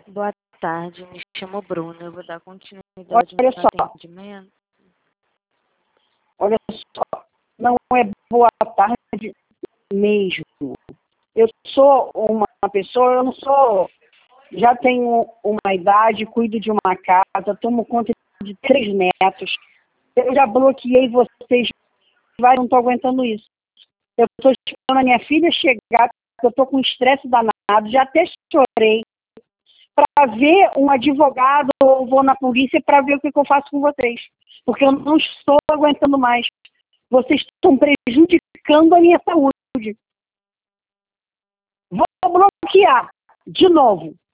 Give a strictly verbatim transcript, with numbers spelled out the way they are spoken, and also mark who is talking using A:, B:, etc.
A: Boa tarde, me chamo Bruna. Eu vou dar continuidade
B: Olha
A: no
B: só,
A: atendimento.
B: olha só, não é boa tarde mesmo. Eu sou uma pessoa, eu não sou, já tenho uma idade, cuido de uma casa, tomo conta de três netos. Eu já bloqueei vocês, vai, não estou aguentando isso. Eu estou esperando a minha filha chegar, porque eu estou com estresse danado, já até chorei, para ver um advogado ou vou na polícia para ver o que, que eu faço com vocês. Porque eu não estou aguentando mais. Vocês estão prejudicando a minha saúde. Vou bloquear de novo.